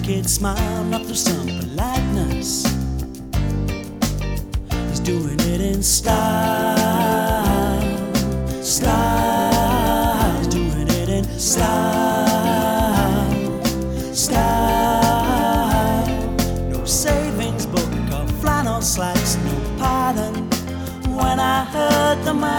kid smile, not through some politeness. He's doing it in style, style. He's doing it in style, style. No savings book or flannel slacks, no pardon. When I heard the